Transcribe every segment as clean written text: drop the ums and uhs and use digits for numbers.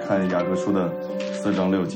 看雅各书的4章6节，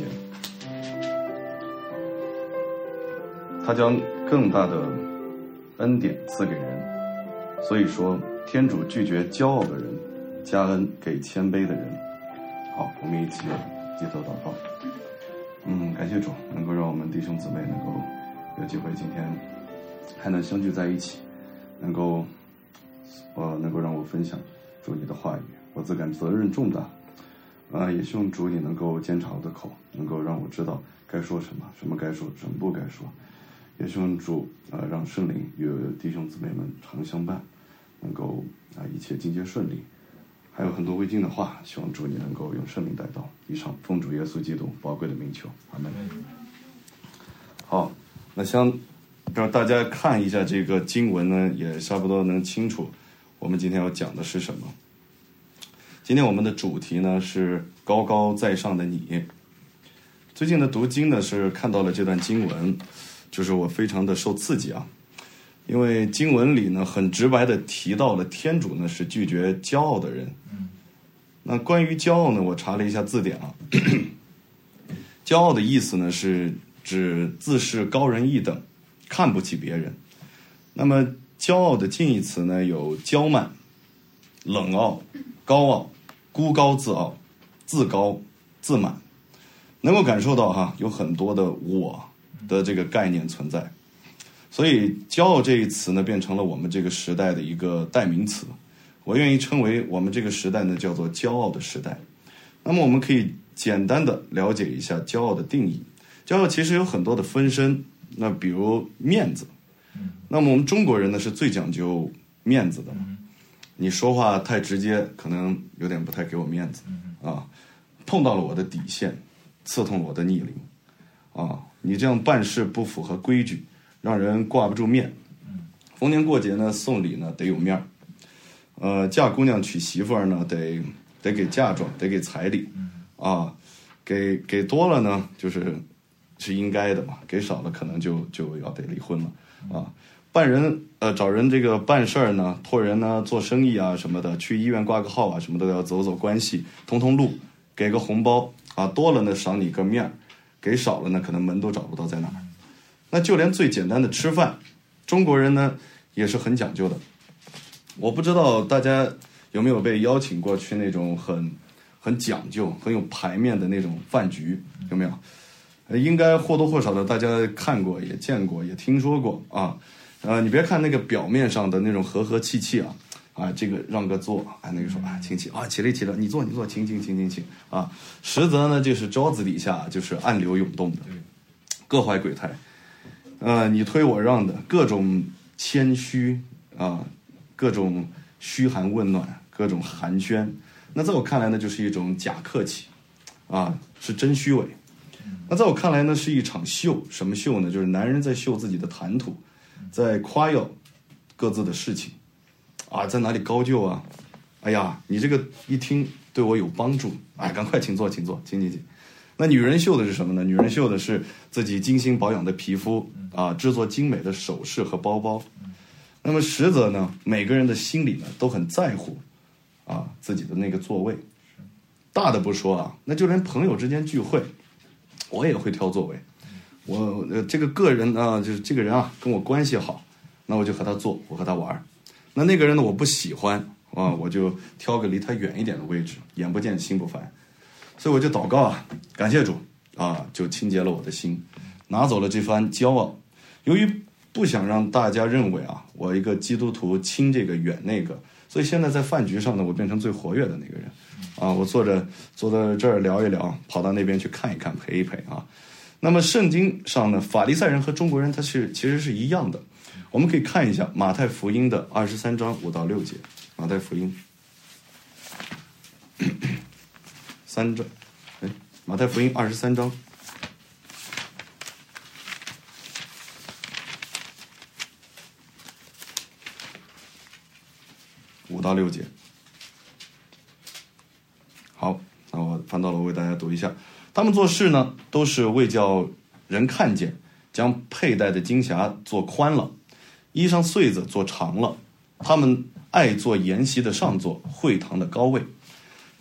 他将更大的恩典赐给人，所以说天主拒绝骄傲的人，加恩给谦卑的人。好，我们一起低头祷告。感谢主能够让我们弟兄姊妹能够有机会今天还能相聚在一起，能够让我分享主你的话语。我自感责任重大，也希望主你能够监察我的口，能够让我知道该说什么，什么该说，什么不该说。也希望主让圣灵与弟兄姊妹们常相伴，能够一切尽皆顺利。还有很多未尽的话，希望主你能够用圣灵带到。以上奉主耶稣基督宝贵的名求，阿门。好，那想让大家看一下这个经文呢，也差不多能清楚我们今天要讲的是什么。今天我们的主题呢是高高在上的你。最近的读经呢是看到了这段经文，就是我非常的受刺激啊，因为经文里呢很直白的提到了天主呢是拒绝骄傲的人。那关于骄傲呢，我查了一下字典啊，骄傲的意思呢是指自视高人一等，看不起别人。那么骄傲的近义词呢有骄慢、冷傲、高傲、孤高自傲、自高、自满。能够感受到有很多的我的这个概念存在，所以骄傲这一词呢变成了我们这个时代的一个代名词。我愿意称为我们这个时代呢叫做骄傲的时代。那么我们可以简单的了解一下骄傲的定义。骄傲其实有很多的分身，那比如面子。那么我们中国人呢是最讲究面子的，你说话太直接可能有点不太给我面子啊，碰到了我的底线，刺痛了我的逆鳞啊，你这样办事不符合规矩，让人挂不住面。逢年过节呢送礼呢得有面儿，嫁姑娘娶媳妇儿呢得给嫁妆，得给彩礼啊，给多了呢是应该的嘛，给少了可能就要得离婚了啊。找人这个办事儿呢，托人呢做生意啊什么的，去医院挂个号啊什么的，要走关系，通路，给个红包啊，多了呢赏你个面，给少了呢可能门都找不到在哪儿。那就连最简单的吃饭，中国人呢也是很讲究的。我不知道大家有没有被邀请过去那种很讲究、很有排面的那种饭局，有没有？应该或多或少的大家看过、也见过、也听说过啊。你别看那个表面上的那种和气气啊，这个让个座啊，那个说请起啊，起来，你坐，请啊，实则呢就是桌子底下就是暗流涌动的，各怀鬼胎，你推我让的各种谦虚啊，各种嘘寒问暖，各种寒暄。那在我看来呢，就是一种假客气啊，是真虚伪。那在我看来呢，是一场秀。什么秀呢？就是男人在秀自己的谈吐，在夸耀各自的事情啊，在哪里高就啊？哎呀，你这个一听对我有帮助，赶快请坐。那女人秀的是什么呢？女人秀的是自己精心保养的皮肤啊，制作精美的首饰和包包。那么实则呢，每个人的心里呢都很在乎自己的那个座位。大的不说那就连朋友之间聚会，我也会挑座位。我这个个人就是这个人跟我关系好，那我就和他坐，我和他玩。那个人呢我不喜欢我就挑个离他远一点的位置，眼不见心不烦。所以我就祷告感谢主就清洁了我的心，拿走了这番骄傲。由于不想让大家认为我一个基督徒亲这个远那个，所以现在在饭局上呢，我变成最活跃的那个人我坐在这儿聊一聊，跑到那边去看一看，陪一陪那么圣经上呢，法利赛人和中国人他其实是一样的。我们可以看一下马太福音的23章5到6节。马太福音马太福音23章5到6节。好，那我翻到了，我为大家读一下。他们做事呢，都是为叫人看见，将佩戴的金匣做宽了，衣裳穗子做长了。他们爱坐筵席的上座，会堂的高位，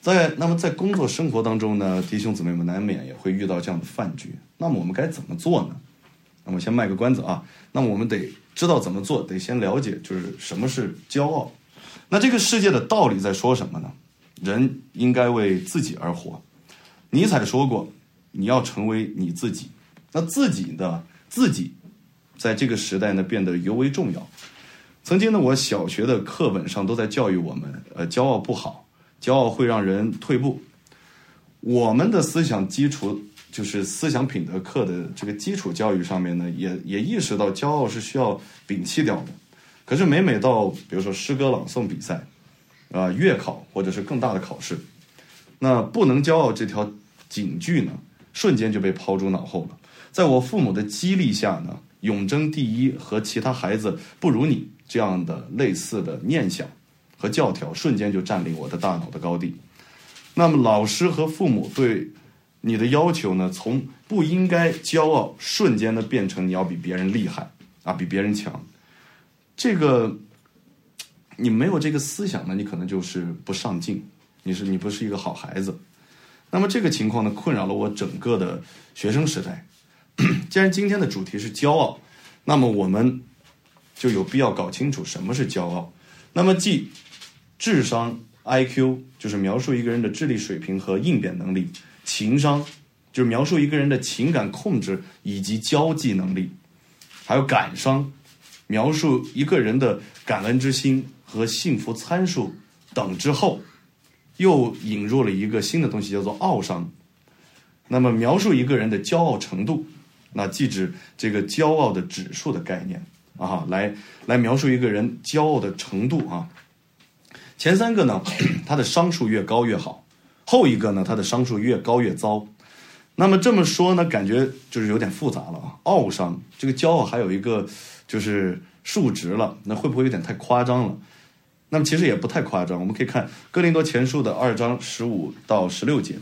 那么在工作生活当中呢，弟兄姊妹们难免也会遇到这样的饭局，那么我们该怎么做呢？那么先卖个关子啊，那么我们得知道怎么做，得先了解就是什么是骄傲。那这个世界的道理在说什么呢？人应该为自己而活。尼采说过，你要成为你自己。那自己在这个时代呢变得尤为重要。曾经呢，我小学的课本上都在教育我们，骄傲不好，骄傲会让人退步。我们的思想基础就是思想品德课的这个基础教育上面呢，也意识到骄傲是需要摒弃掉的。可是每到比如说诗歌朗诵比赛月考或者是更大的考试，那不能骄傲这条警句呢瞬间就被抛诸脑后了。在我父母的激励下呢，永争第一和其他孩子不如你这样的类似的念想和教条瞬间就占领我的大脑的高地。那么老师和父母对你的要求呢，从不应该骄傲瞬间的变成你要比别人厉害比别人强。这个你没有这个思想呢，你可能就是不上进，你不是一个好孩子。那么这个情况呢，困扰了我整个的学生时代。既然今天的主题是骄傲，那么我们就有必要搞清楚什么是骄傲。那么即智商 IQ 就是描述一个人的智力水平和应变能力，情商就是描述一个人的情感控制以及交际能力，还有感伤描述一个人的感恩之心和幸福参数等之后，又引入了一个新的东西叫做傲商。那么描述一个人的骄傲程度，那即指这个骄傲的指数的概念来描述一个人骄傲的程度前三个呢，他的商数越高越好，后一个呢，他的商数越高越糟。那么这么说呢，感觉就是有点复杂了傲商这个骄傲还有一个就是数值了，那会不会有点太夸张了？那么其实也不太夸张，我们可以看哥林多前书的2章15到16节。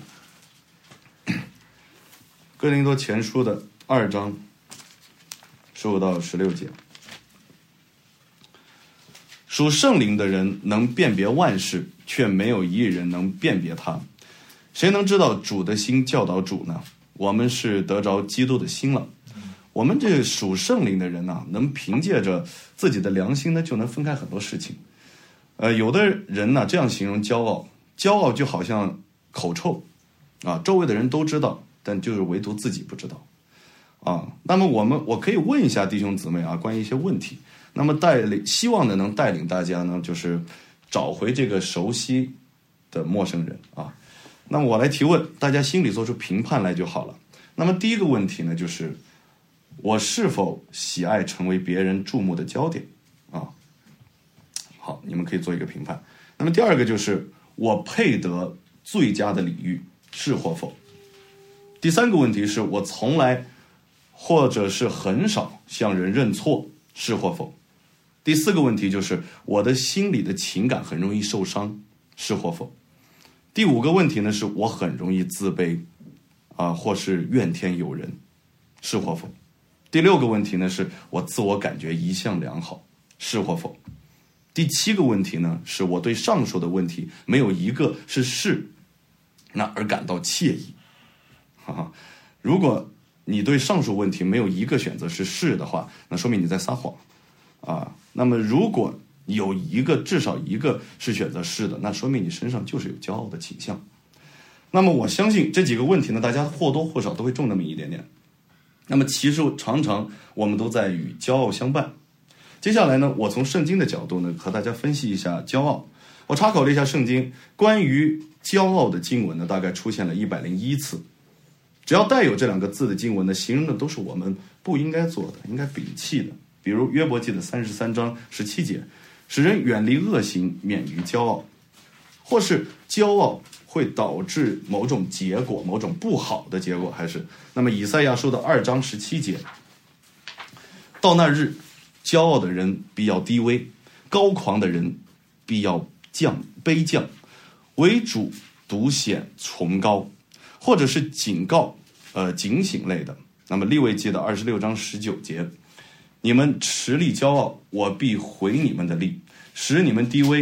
哥林多前书的2章15到16节，属圣灵的人能辨别万事，却没有一人能辨别他。谁能知道主的心教导主呢？我们是得着基督的心了。我们这属圣灵的人能凭借着自己的良心呢，就能分开很多事情。有的人这样形容骄傲就好像口臭周围的人都知道，但就是唯独自己不知道那么我可以问一下弟兄姊妹关于一些问题，那么希望呢能带领大家呢，就是找回这个熟悉的陌生人那么我来提问，大家心里做出评判来就好了。那么第一个问题呢，就是我是否喜爱成为别人注目的焦点好，你们可以做一个评判。那么第二个就是我配得最佳的礼遇，是或否？第三个问题是我从来或者是很少向人认错，是或否？第四个问题就是我的心里的情感很容易受伤，是或否？第五个问题呢，是我很容易自卑或是怨天尤人，是或否？第六个问题呢，是我自我感觉一向良好，是或否？第七个问题呢，是我对上述的问题没有一个是那而感到惬意如果你对上述问题没有一个选择是的话，那说明你在撒谎那么如果有至少一个是选择是的，那说明你身上就是有骄傲的倾向。那么我相信这几个问题呢，大家或多或少都会中那么一点点。那么其实常常我们都在与骄傲相伴。接下来呢，我从圣经的角度呢，和大家分析一下骄傲。我查考了一下圣经，关于骄傲的经文呢，大概出现了101次。只要带有这两个字的经文呢，形容的都是我们不应该做的，应该摒弃的。比如约伯记的33章17节，使人远离恶行，免于骄傲。或是骄傲会导致某种结果，某种不好的结果，还是那么以赛亚书的2章17节，到那日，骄傲的人必要低微，高狂的人必要卑降，为主独显崇高。或者是警告警醒类的。那么利未记的26章19节，你们持力骄傲，我必毁你们的力，使你们低微，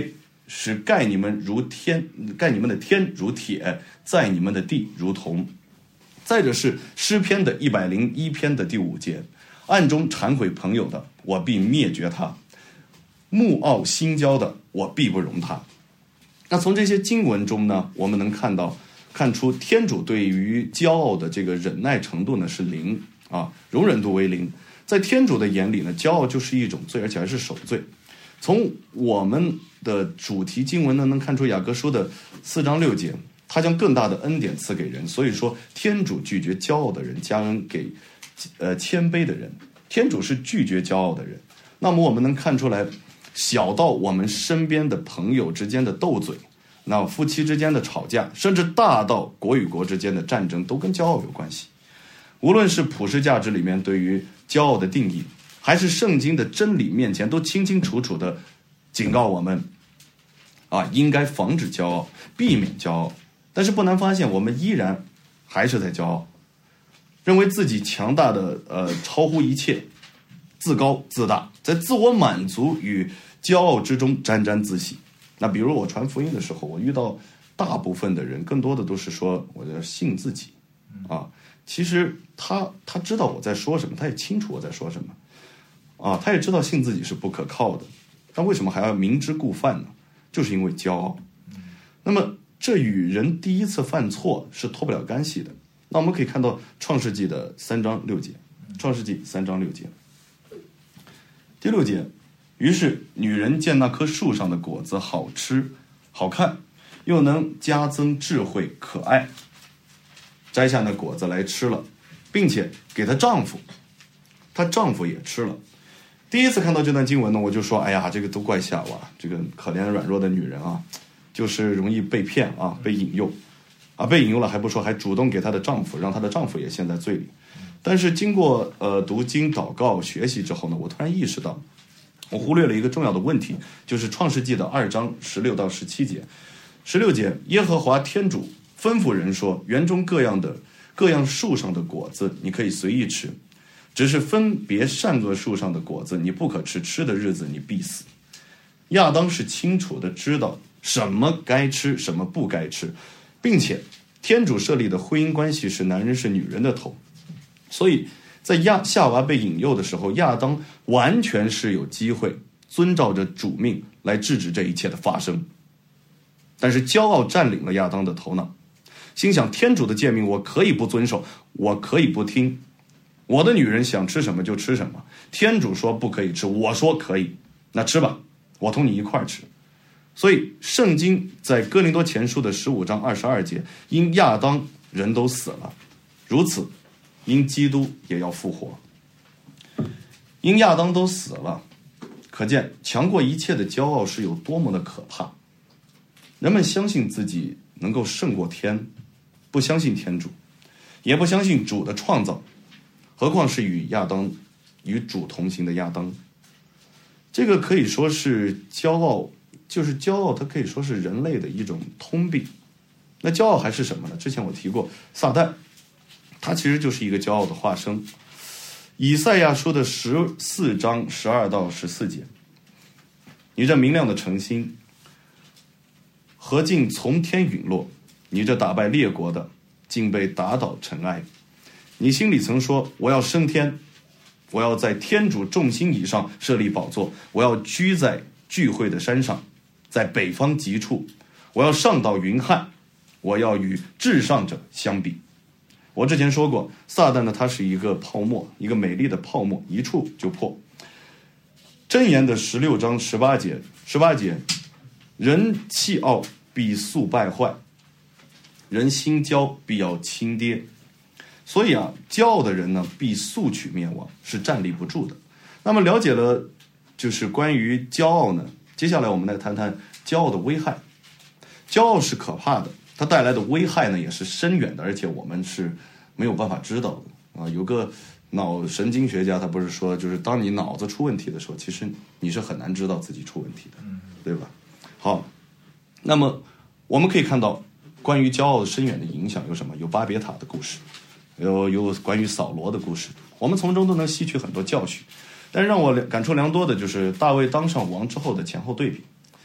使盖你们的天如铁，在你们的地如铜。再者是诗篇的101篇的第5节，暗中忏悔朋友的，我必灭绝他；慕傲心骄的，我必不容他。那从这些经文中呢，我们能看出天主对于骄傲的这个忍耐程度呢是0啊，容忍度为0。在天主的眼里呢，骄傲就是一种罪，而且还是首罪。从我们的主题经文呢，能看出雅各书的4章6节，他将更大的恩典赐给人，所以说天主拒绝骄傲的人，加恩给谦卑的人。天主是拒绝骄傲的人。那么我们能看出来，小到我们身边的朋友之间的斗嘴，那夫妻之间的吵架，甚至大到国与国之间的战争，都跟骄傲有关系。无论是普世价值里面对于骄傲的定义，还是圣经的真理面前，都清清楚楚的警告我们应该防止骄傲，避免骄傲。但是不难发现，我们依然还是在骄傲，认为自己强大的超乎一切，自高自大，在自我满足与骄傲之中沾沾自喜。那比如我传福音的时候，我遇到大部分的人更多的都是说我要信自己其实他知道我在说什么，他也清楚我在说什么他也知道信自己是不可靠的，但为什么还要明知故犯呢？就是因为骄傲。那么这与人第一次犯错是脱不了干系的。那我们可以看到创世纪的3章6节，创世纪3章6节，第6节，于是女人见那棵树上的果子好吃好看，又能加增智慧可爱，摘下那果子来吃了，并且给她丈夫，她丈夫也吃了。第一次看到这段经文呢，我就说哎呀，这个都怪夏娃，这个可怜软弱的女人就是容易被骗被引诱被引诱了还不说，还主动给她的丈夫，让她的丈夫也陷在罪里。但是经过读经祷告学习之后呢，我突然意识到我忽略了一个重要的问题，就是创世纪的2章16到17节。16节，耶和华天主吩咐人说，园中各样树上的果子你可以随意吃，只是分别善恶树上的果子你不可吃，吃的日子你必死。亚当是清楚的知道什么该吃什么不该吃，并且天主设立的婚姻关系是男人是女人的头，所以在夏娃被引诱的时候，亚当完全是有机会遵照着主命来制止这一切的发生。但是骄傲占领了亚当的头脑，心想天主的诫命我可以不遵守，我可以不听，我的女人想吃什么就吃什么，天主说不可以吃，我说可以，那吃吧，我同你一块儿吃。所以圣经在哥林多前书的15章22节，因亚当人都死了，如此因基督也要复活。因亚当都死了，可见强过一切的骄傲是有多么的可怕。人们相信自己能够胜过天，不相信天主，也不相信主的创造，何况是与主同行的亚当。这个可以说是骄傲，就是骄傲它可以说是人类的一种通病。那骄傲还是什么呢？之前我提过撒旦，他其实就是一个骄傲的化身。以赛亚书的14章12到14节，你这明亮的诚心何竟从天陨落，你这打败列国的竟被打倒尘埃。你心里曾说，我要升天，我要在天主众星以上设立宝座，我要居在聚会的山上，在北方极处，我要上到云汉，我要与至上者相比。我之前说过，撒旦呢，它是一个泡沫，一个美丽的泡沫，一触就破。箴言的16章18节，人气傲必速败坏，人心骄必要倾跌。所以骄傲的人呢，必速取灭亡，是站立不住的。那么了解了就是关于骄傲呢，接下来我们来谈谈骄傲的危害。骄傲是可怕的，它带来的危害呢也是深远的，而且我们是没有办法知道的有个脑神经学家他不是说，就是当你脑子出问题的时候，其实你是很难知道自己出问题的，对吧？好，那么我们可以看到关于骄傲的深远的影响有什么？有巴别塔的故事，有关于扫罗的故事，我们从中都能吸取很多教训。但是让我感触良多的就是大卫当上王之后的前后对比。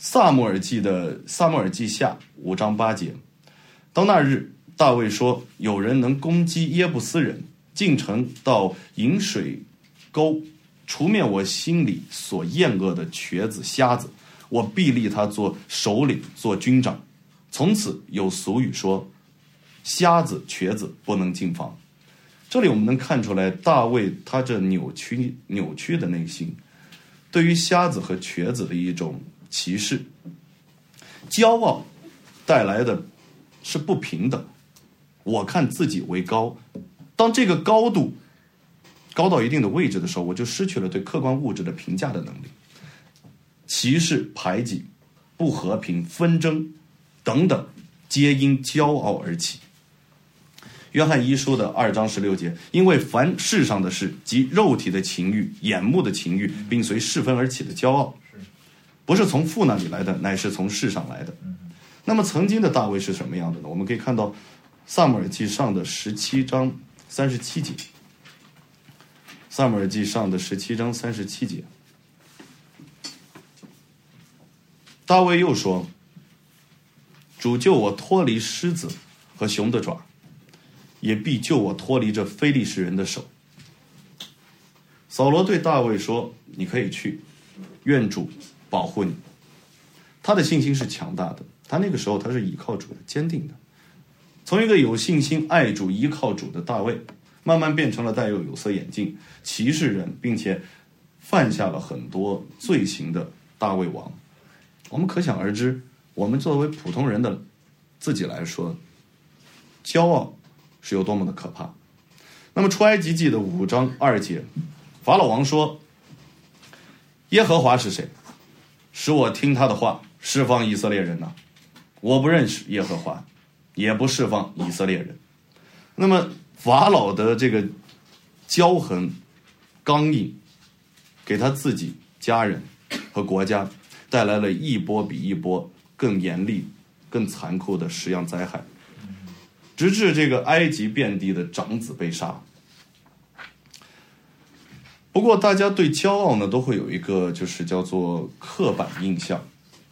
撒母耳记下5章8节，到那日，大卫说：有人能攻击耶布斯人，进城到饮水沟，除灭我心里所厌恶的瘸子瞎子，我必立他做首领，做军长。从此有俗语说，瞎子瘸子不能进房。这里我们能看出来，大卫他这扭曲的内心，对于瞎子和瘸子的一种歧视。骄傲带来的是不平等，我看自己为高，当这个高度高到一定的位置的时候，我就失去了对客观物质的评价的能力。歧视、排挤、不和平、纷争等等，皆因骄傲而起。约翰一书的2章16节，因为凡世上的事，即肉体的情欲、眼目的情欲，并随世分而起的骄傲，不是从父那里来的，乃是从世上来的。那么曾经的大卫是什么样的呢？我们可以看到撒母耳记上的17章37节，撒母耳记上的17章37节，大卫又说：主救我脱离狮子和熊的爪，也必救我脱离这非利士人的手。扫罗对大卫说：你可以去，愿主保护你。他的信心是强大的，他那个时候他是倚靠主的，坚定的。从一个有信心、爱主、依靠主的大卫，慢慢变成了戴有色眼镜、歧视人，并且犯下了很多罪行的大卫王。我们可想而知，我们作为普通人的自己来说，骄傲是有多么的可怕。那么出埃及记的5章2节，法老王说：耶和华是谁？使我听他的话，释放以色列人呢？我不认识耶和华，也不释放以色列人。那么法老的这个骄横刚硬，给他自己家人和国家带来了一波比一波更严厉、更残酷的10样灾害，直至这个埃及遍地的长子被杀。不过大家对骄傲呢，都会有一个就是叫做刻板印象。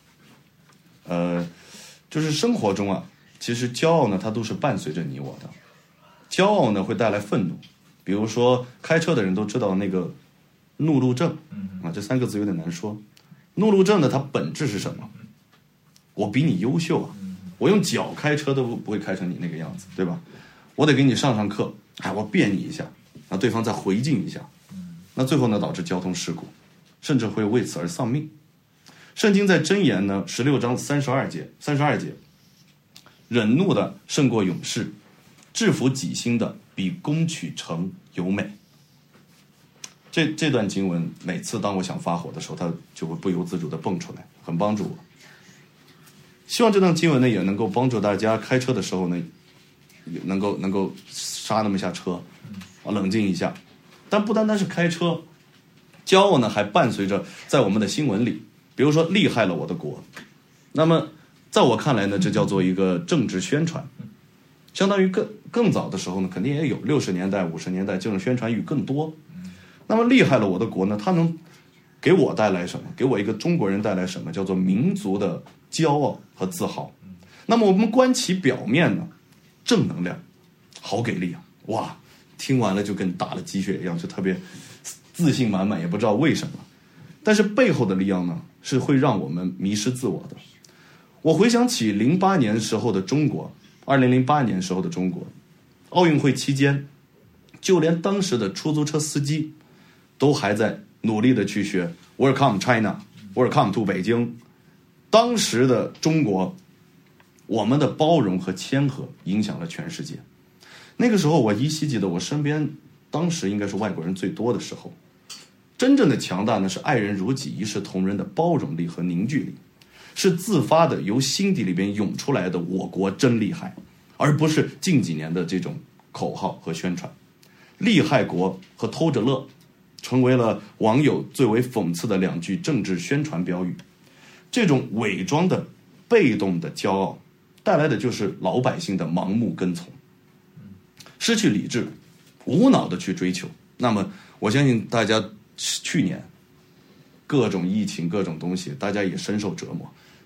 就是生活中啊，其实骄傲呢，它都是伴随着你我的。骄傲呢，会带来愤怒。比如说开车的人都知道那个怒路症啊，这3个字有点难说。怒路症呢，它本质是什么？我比你优秀啊，我用脚开车都不会开成你那个样子，对吧？我得给你上课，我辩你一下，那对方再回敬一下，那最后呢，导致交通事故，甚至会为此而丧命。圣经在箴言呢16章32节，忍怒的胜过勇士，制服己心的比攻取城有美。这段经文每次当我想发火的时候，它就会不由自主的蹦出来，很帮助我。希望这段经文呢，也能够帮助大家开车的时候呢，也能够刹那么一下车，冷静一下。但不单单是开车，骄傲呢还伴随着在我们的新闻里，比如说厉害了我的国。那么在我看来呢，这叫做一个政治宣传。相当于更早的时候呢，肯定也有60年代、50年代这种宣传语更多。那么厉害了我的国呢，它能给我带来什么？给我一个中国人带来什么？叫做民族的骄傲和自豪。那么我们观其表面呢，正能量，好给力啊！哇，听完了就跟打了鸡血一样，就特别自信满满，也不知道为什么。但是背后的力量呢，是会让我们迷失自我的。我回想起08年时候的中国，2008年时候的中国，奥运会期间，就连当时的出租车司机都还在努力的去学 Welcome China, Welcome to 北京。当时的中国，我们的包容和谦和影响了全世界。那个时候我依稀记得，我身边当时应该是外国人最多的时候。真正的强大呢，是爱人如己、一视同仁的包容力和凝聚力，是自发的由心底里边涌出来的我国真厉害，而不是近几年的这种口号和宣传。厉害国和偷着乐成为了网友最为讽刺的2句政治宣传标语。这种伪装的被动的骄傲带来的就是老百姓的盲目跟从，失去理智，无脑的去追求。那么我相信大家去年各种疫情各种东西，大家也深受折磨。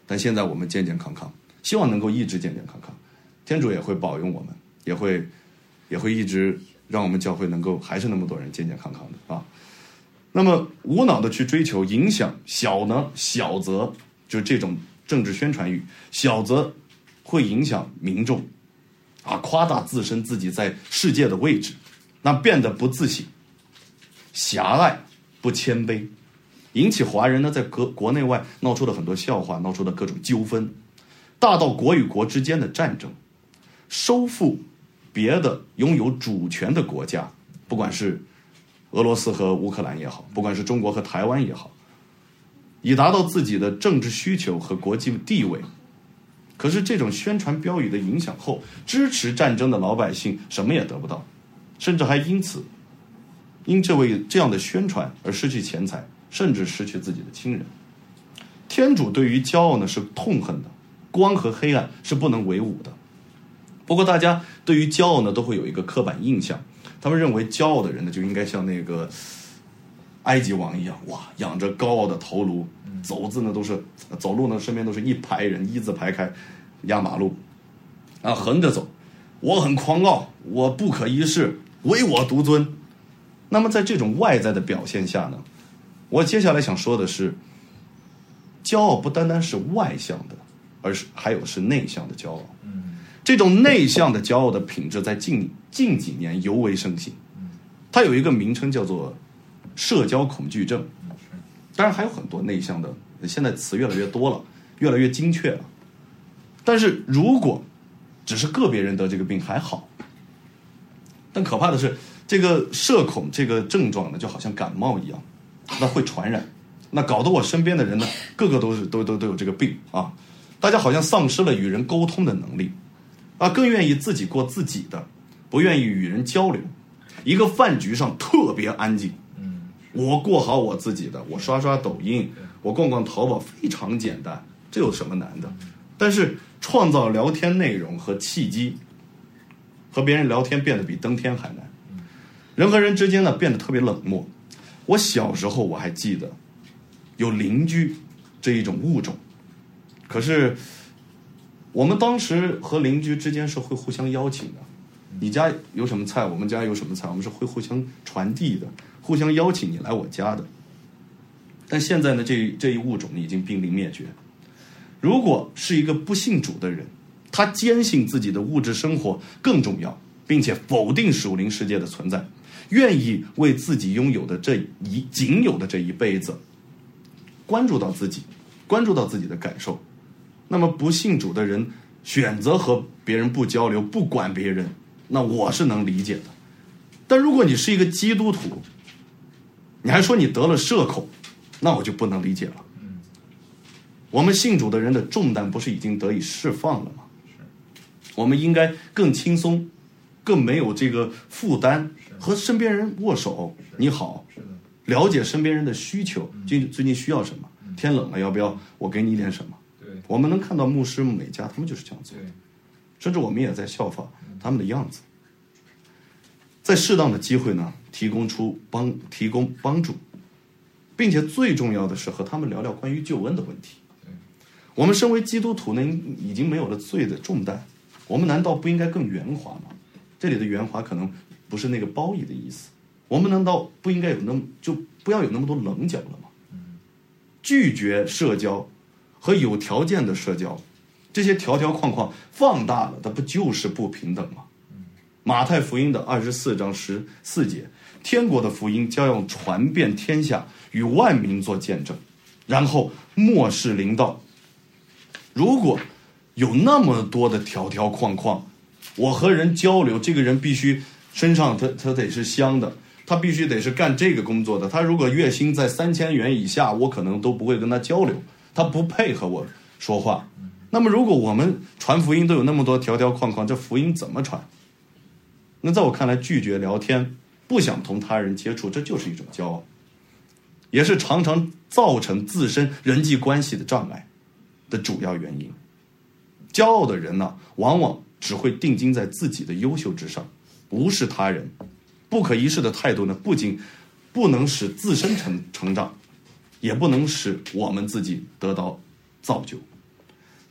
但现在我们健健康康，希望能够一直健健康康。天主也会保佑我们，也会一直让我们教会能够还是那么多人健健康康的啊。那么无脑的去追求影响，小则就这种政治宣传语，小则会影响民众啊，夸大自己在世界的位置，那变得不自省、狭隘、不谦卑，引起华人呢在国内外闹出了很多笑话，闹出了各种纠纷，大到国与国之间的战争，收复别的拥有主权的国家，不管是俄罗斯和乌克兰也好，不管是中国和台湾也好，以达到自己的政治需求和国际地位。可是这种宣传标语的影响后，支持战争的老百姓什么也得不到，甚至还因这样的宣传而失去钱财，甚至失去自己的亲人。天主对于骄傲呢是痛恨的，光和黑暗是不能为伍的。不过大家对于骄傲呢都会有一个刻板印象，他们认为骄傲的人呢就应该像那个埃及王一样，哇，仰着高傲的头颅，走路呢身边都是一排人，一字排开压马路啊，横着走，我很狂傲，我不可一世，唯我独尊。那么在这种外在的表现下呢，我接下来想说的是，骄傲不单单是外向的，而是还有是内向的骄傲。这种内向的骄傲的品质在近几年尤为盛行，它有一个名称叫做社交恐惧症。当然还有很多内向的，现在词越来越多了，越来越精确了。但是如果只是个别人得这个病还好，但可怕的是这个社恐这个症状呢，就好像感冒一样，那会传染，那搞得我身边的人呢，个个都有这个病啊！大家好像丧失了与人沟通的能力啊，更愿意自己过自己的，不愿意与人交流。一个饭局上特别安静，我过好我自己的，我刷刷抖音，我逛逛淘宝，非常简单，这有什么难的？但是创造聊天内容和契机，和别人聊天变得比登天还难。人和人之间呢变得特别冷漠。我小时候我还记得有邻居这一种物种，可是我们当时和邻居之间是会互相邀请的，你家有什么菜，我们家有什么菜，我们是会互相传递的，互相邀请你来我家的。但现在呢，这一物种已经濒临灭绝。如果是一个不信主的人，他坚信自己的物质生活更重要，并且否定属灵世界的存在，愿意为自己拥有的仅有的这一辈子关注到自己的感受，那么不信主的人选择和别人不交流，不管别人，那我是能理解的。但如果你是一个基督徒，你还说你得了社恐，那我就不能理解了。我们信主的人的重担不是已经得以释放了吗？我们应该更轻松，更没有这个负担，和身边人握手，你好，了解身边人的需求，最近需要什么，天冷了要不要我给你一点什么。我们能看到牧师每家他们就是这样做的，甚至我们也在效仿他们的样子，在适当的机会呢提供帮助，并且最重要的是和他们聊聊关于救恩的问题。我们身为基督徒呢，已经没有了罪的重担，我们难道不应该更圆滑吗？这里的圆滑可能不是那个褒义的意思，我们难道不应该就不要有那么多棱角了吗？拒绝社交和有条件的社交，这些条条框框放大了，它不就是不平等吗？马太福音的24章14节，天国的福音将要传遍天下，与万民做见证，然后末世临到。如果有那么多的条条框框，我和人交流，这个人必须身上他得是香的，他必须得是干这个工作的，他如果月薪在3000元以下，我可能都不会跟他交流，他不配合我说话。那么如果我们传福音都有那么多条条框框，这福音怎么传？那在我看来，拒绝聊天，不想同他人接触，这就是一种骄傲，也是常常造成自身人际关系的障碍的主要原因。骄傲的人呢，往往只会定睛在自己的优秀之上，无视他人。不可一世的态度呢，不仅不能使自身成长，也不能使我们自己得到造就。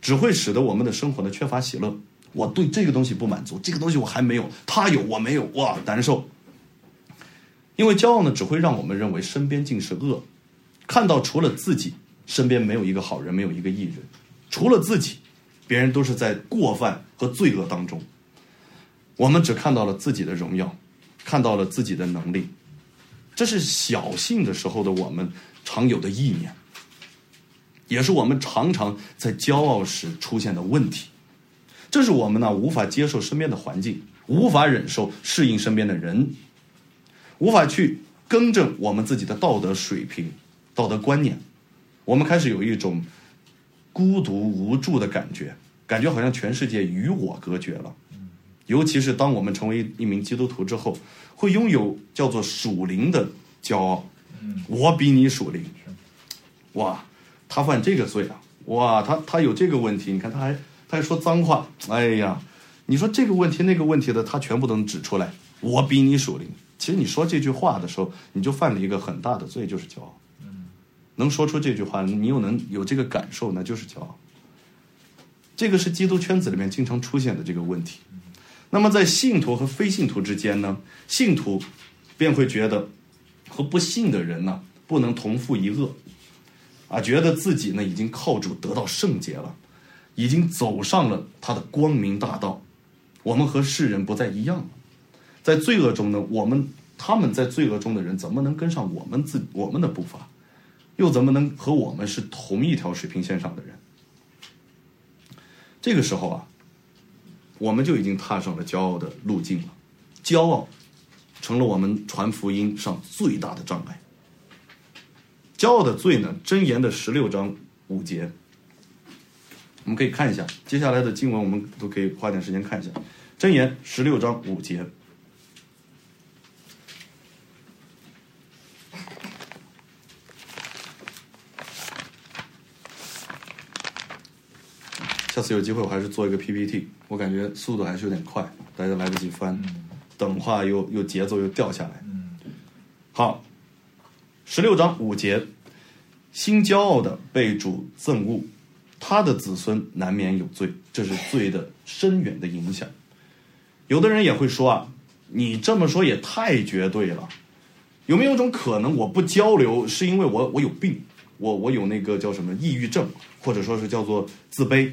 只会使得我们的生活呢缺乏喜乐。我对这个东西不满足，这个东西我还没有，他有我没有，哇，难受。因为骄傲呢，只会让我们认为身边尽是恶，看到除了自己，身边没有一个好人，没有一个义人，除了自己，别人都是在过犯和罪恶当中。我们只看到了自己的荣耀，看到了自己的能力，这是小性的时候的我们常有的意念，也是我们常常在骄傲时出现的问题。这是我们呢无法接受身边的环境，无法忍受适应身边的人，无法去更正我们自己的道德水平、道德观念。我们开始有一种孤独无助的感觉好像全世界与我隔绝了。尤其是当我们成为一名基督徒之后，会拥有叫做属灵的骄傲。我比你属灵，哇，他犯这个罪啊，哇，他有这个问题，你看他还说脏话，哎呀，你说这个问题那个问题的，他全部都能指出来。我比你属灵，其实你说这句话的时候，你就犯了一个很大的罪，就是骄傲。能说出这句话，你又能有这个感受，那就是骄傲。这个是基督圈子里面经常出现的这个问题。那么在信徒和非信徒之间呢，信徒便会觉得和不信的人呢不能同负一恶啊，觉得自己呢已经靠主得到圣洁了，已经走上了他的光明大道。我们和世人不再一样了，在罪恶中呢，他们在罪恶中的人怎么能跟上我们的步伐，又怎么能和我们是同一条水平线上的人？这个时候啊，我们就已经踏上了骄傲的路径了。骄傲成了我们传福音上最大的障碍。骄傲的罪呢，箴言的16章5节，我们可以看一下接下来的经文，我们都可以花点时间看一下。箴言16章5节，下次有机会我还是做一个 PPT， 我感觉速度还是有点快，大家来得及翻，等话又节奏又掉下来。好，16章5节，心骄傲的被主憎恶，他的子孙难免有罪，这是罪的深远的影响。有的人也会说啊，你这么说也太绝对了，有没有一种可能我不交流是因为我有病，我有那个叫什么抑郁症，或者说是叫做自卑。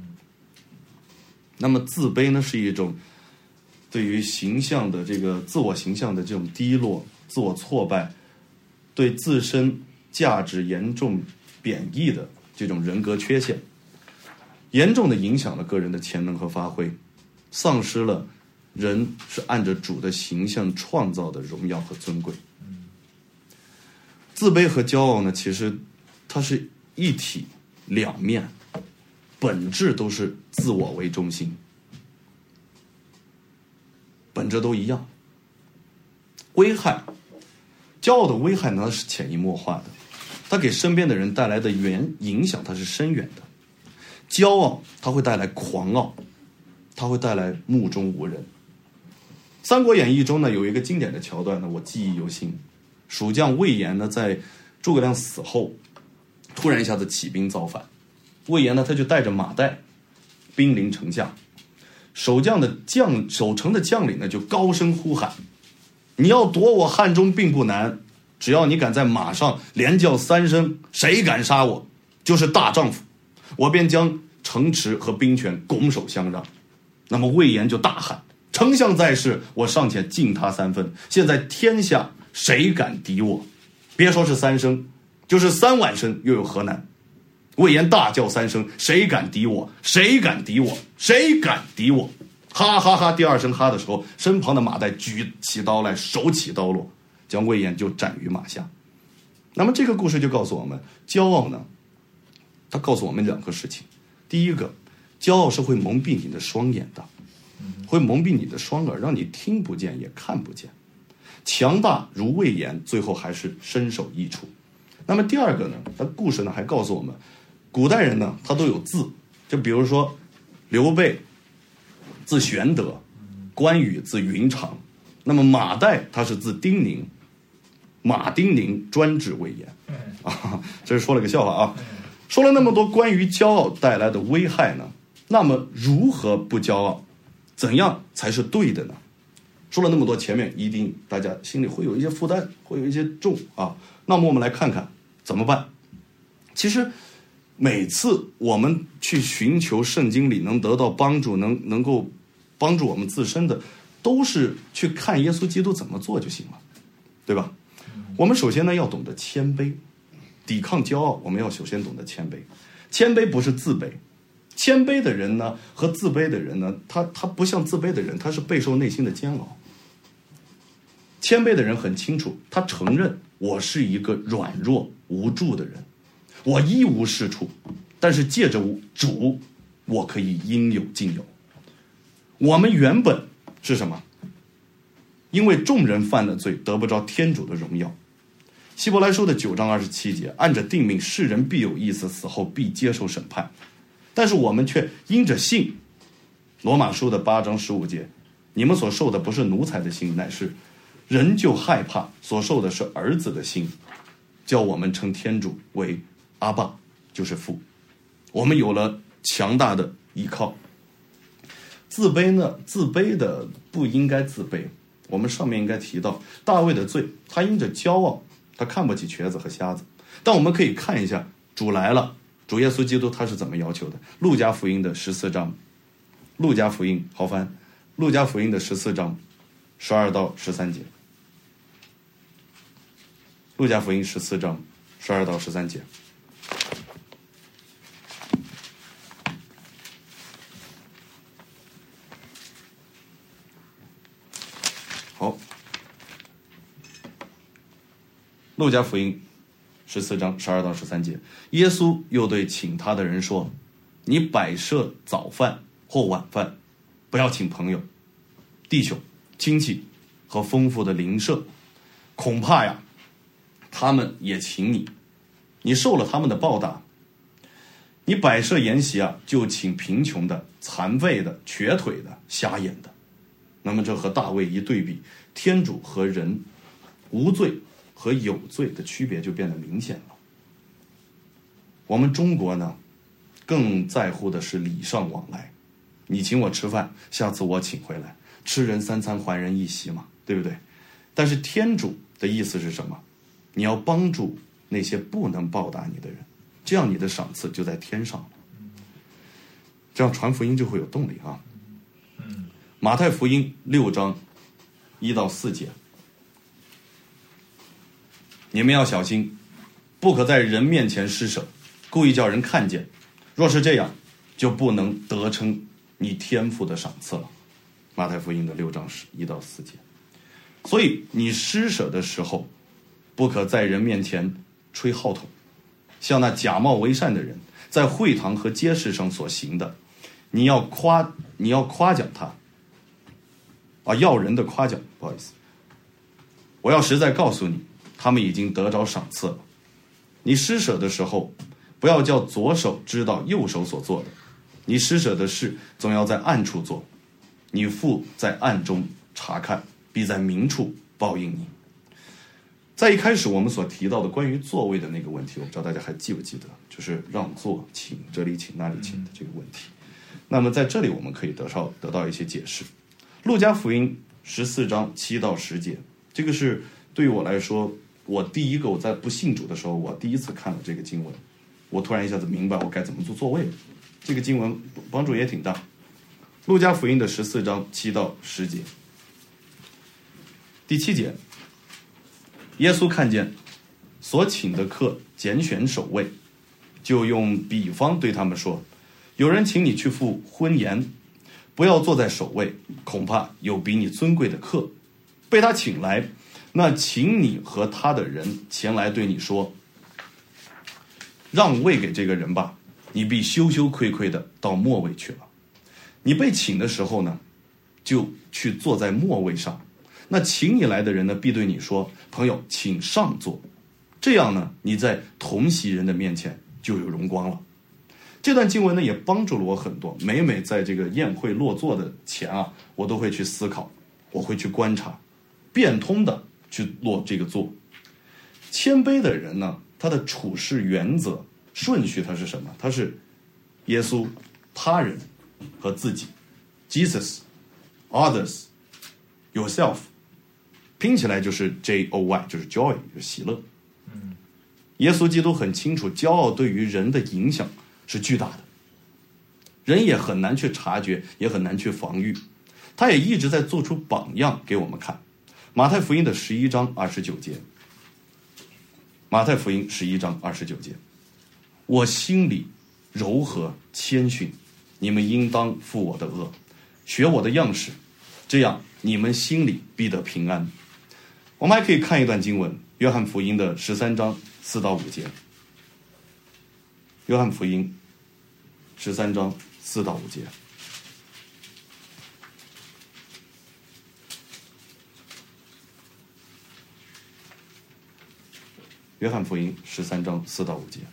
那么自卑呢，是一种对于形象的这个自我形象的这种低落、自我挫败，对自身价值严重贬义的这种人格缺陷，严重的影响了个人的潜能和发挥，丧失了人是按着主的形象创造的荣耀和尊贵。自卑和骄傲呢，其实它是一体两面，本质都是自我为中心，本质都一样。危害，骄傲的危害呢是潜移默化的，它给身边的人带来的影响它是深远的。骄傲它会带来狂傲，它会带来目中无人。三国演义中呢有一个经典的桥段呢，我记忆犹新。蜀将魏延呢在诸葛亮死后，突然一下子起兵造反。魏延呢他就带着马岱兵临城下，守城的将领呢就高声呼喊，你要夺我汉中并不难，只要你敢在马上连叫3声，谁敢杀我就是大丈夫，我便将城池和兵权拱手相让。那么魏延就大喊，丞相在世，我尚且敬他3分，现在天下谁敢敌我？别说是3声，就是3万声又有何难？魏延大叫3声，谁敢敌我？谁敢敌我？谁敢敌我？哈哈哈！第2声哈的时候，身旁的马岱举起刀来，手起刀落，将魏延就斩于马下。那么这个故事就告诉我们，骄傲呢，它告诉我们2个事情。第一个，骄傲是会蒙蔽你的双眼的，会蒙蔽你的双耳，让你听不见也看不见。强大如魏延，最后还是身首异处。那么第2个呢，它故事呢还告诉我们，古代人呢他都有字，就比如说刘备字玄德，关羽字云长，那么马岱他是字丁宁，马丁宁专治魏延啊，这是说了个笑话啊。 说了那么多关于骄傲带来的危害呢，那么如何不骄傲？怎样才是对的呢？说了那么多，前面一定大家心里会有一些负担，会有一些重啊。那么我们来看看怎么办。其实每次我们去寻求圣经里能得到帮助，能够帮助我们自身的，都是去看耶稣基督怎么做就行了，对吧？我们首先呢要懂得谦卑，抵抗骄傲，我们要首先懂得谦卑。谦卑不是自卑，谦卑的人呢和自卑的人呢，他不像自卑的人，他是备受内心的煎熬。谦卑的人很清楚，他承认我是一个软弱无助的人，我一无是处，但是借着主，我可以应有尽有。我们原本是什么？因为众人犯了罪，得不着天主的荣耀。希伯来书的9章27节，按着定命，世人必有意思，死后必接受审判。但是我们却因着信，罗马书的8章15节，你们所受的不是奴才的心，乃是人就害怕，所受的是儿子的心，叫我们称天主为阿爸，就是父。我们有了强大的依靠。自卑呢？自卑的不应该自卑。我们上面应该提到大卫的罪，他因着骄傲，他看不起瘸子和瞎子。但我们可以看一下，主来了，主耶稣基督他是怎么要求的？路加福音的14章，路加福音好翻，路加福音的14章12到13节，路加福音14章12到13节。好，路加福音14章12到13节，耶稣又对请他的人说：你摆设早饭或晚饭，不要请朋友、弟兄、亲戚和丰富的邻舍，恐怕呀，他们也请你，你受了他们的报答。你摆设筵席啊，就请贫穷的、残废的、瘸腿的、瞎眼的。那么这和大卫一对比，天主和人无罪和有罪的区别就变得明显了。我们中国呢，更在乎的是礼尚往来，你请我吃饭，下次我请回来，吃人3餐还人1席嘛，对不对？但是天主的意思是什么？你要帮助那些不能报答你的人，这样你的赏赐就在天上了，这样传福音就会有动力啊。马太福音6章1到4节，你们要小心，不可在人面前施舍，故意叫人看见，若是这样，就不能得称你天父的赏赐了。马太福音的6章1到4节。所以你施舍的时候，不可在人面前吹号筒，像那假冒为善的人在会堂和街市上所行的，你要夸奖他要人的夸奖，不好意思，我要实在告诉你，他们已经得着赏赐了。你施舍的时候，不要叫左手知道右手所做的，你施舍的事总要在暗处做，你父在暗中查看，必在明处报应你。在一开始我们所提到的关于座位的那个问题，我不知道大家还记不记得，就是让座请，这里请那里请的这个问题。那么在这里我们可以得到一些解释。路加福音14章7到10节，这个是对于我来说，我在不信主的时候，我第一次看了这个经文，我突然一下子明白我该怎么做座位了。这个经文帮助也挺大。路加福音的14章7到10节，第7节，耶稣看见所请的客拣选首位，就用比方对他们说：有人请你去赴婚筵，不要坐在首位，恐怕有比你尊贵的客被他请来，那请你和他的人前来对你说：让位给这个人吧，你必羞羞愧愧的到末位去了。你被请的时候呢，就去坐在末位上，那请你来的人呢，必对你说：朋友，请上座。这样呢，你在同席人的面前就有荣光了。这段经文呢，也帮助了我很多。每每在这个宴会落座的前啊，我都会去思考，我会去观察，变通的去落这个座。谦卑的人呢，他的处事原则顺序它是什么？它是耶稣、他人和自己 ，Jesus、others、yourself， 拼起来就是 J-O-Y， 就是 joy， 就是喜乐。耶稣基督很清楚，骄傲对于人的影响是巨大的，人也很难去察觉，也很难去防御。他也一直在做出榜样给我们看。马太福音的11章29节，马太福音11章29节，我心里柔和谦逊，你们应当负我的恶，学我的样式，这样你们心里必得平安。我们还可以看一段经文，约翰福音的13章4到5节，约翰福音13章4到5节。约翰福音13章4到5节。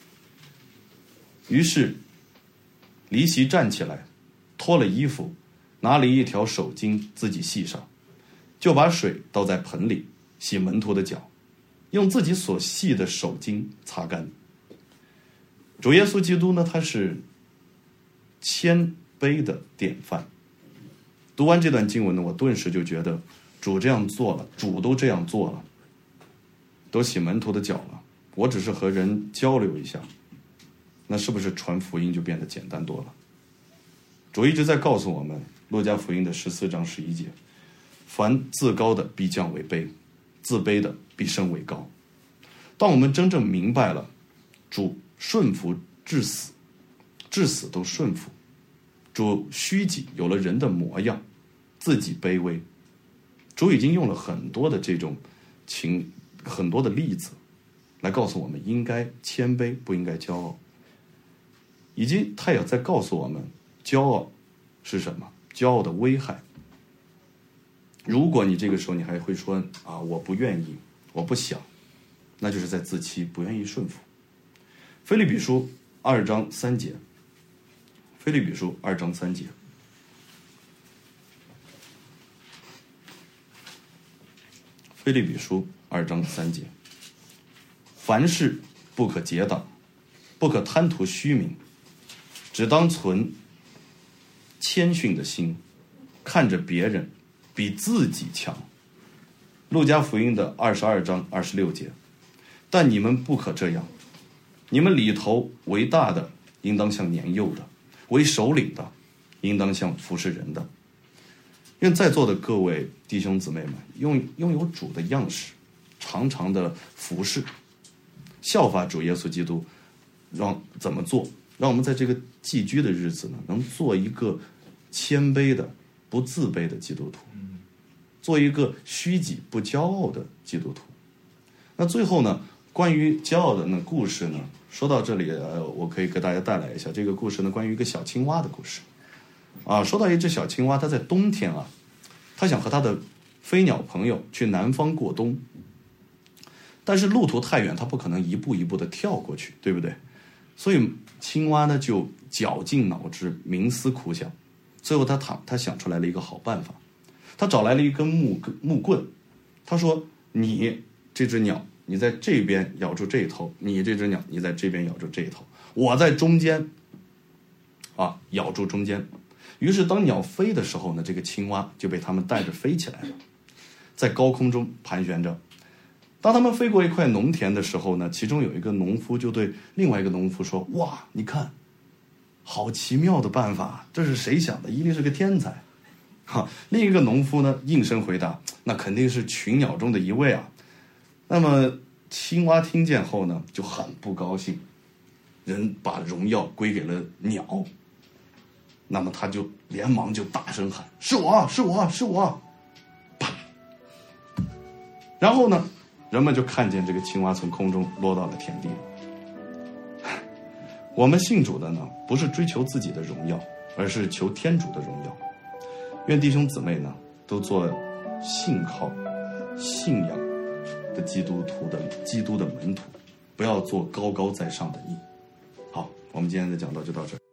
于是离席站起来，脱了衣服，拿了一条手巾自己系上，就把水倒在盆里，洗门徒的脚，用自己所系的手巾擦干。主耶稣基督呢，他是谦卑的典范。读完这段经文呢，我顿时就觉得主这样做了，主都这样做了，都洗门徒的脚了，我只是和人交流一下，那是不是传福音就变得简单多了？主一直在告诉我们，路加福音的14章11节，凡自高的必降为卑，自卑的必升为高。当我们真正明白了主顺服至死，至死都顺服，主虚己有了人的模样，自己卑微，主已经用了很多的这种很多的例子来告诉我们应该谦卑，不应该骄傲，以及他也在告诉我们骄傲是什么，骄傲的危害。如果你这个时候你还会说啊，我不愿意，我不想，那就是在自欺，不愿意顺服。腓立比书2章3节，腓立比书2章3节，腓立比书2章3节，凡事不可结党，不可贪图虚名，只当存谦逊的心，看着别人比自己强。路加福音的22章26节，但你们不可这样，你们里头为大的应当像年幼的，为首领的应当像服侍人的。愿在座的各位弟兄姊妹们拥有主的样式，常常的服侍，效法主耶稣基督，怎么做？让我们在这个寄居的日子呢，能做一个谦卑的、不自卑的基督徒，做一个虚己不骄傲的基督徒。那最后呢，关于骄傲的故事呢，说到这里，我可以给大家带来一下这个故事呢，关于一个小青蛙的故事。说到一只小青蛙，它在冬天它想和它的飞鸟朋友去南方过冬，但是路途太远，它不可能一步一步的跳过去，对不对？所以青蛙呢就绞尽脑汁，冥思苦想，最后他想出来了一个好办法。他找来了一根木棍，他说：“你这只鸟，你在这边咬住这一头；你这只鸟，你在这边咬住这一头，我在中间，咬住中间。”于是当鸟飞的时候呢，这个青蛙就被他们带着飞起来了，在高空中盘旋着。当他们飞过一块农田的时候呢，其中有一个农夫就对另外一个农夫说：“哇，你看，好奇妙的办法，这是谁想的？一定是个天才。”另一个农夫呢应声回答：“那肯定是群鸟中的一位啊。”那么青蛙听见后呢就很不高兴，人把荣耀归给了鸟，那么他就连忙就大声喊：“是我，是我，是我！”啪！然后呢，人们就看见这个青蛙从空中落到了田地。我们信主的呢，不是追求自己的荣耀，而是求天主的荣耀。愿弟兄姊妹呢，都做信靠、信仰的基督的门徒，不要做高高在上的你。好，我们今天的讲道就到这儿。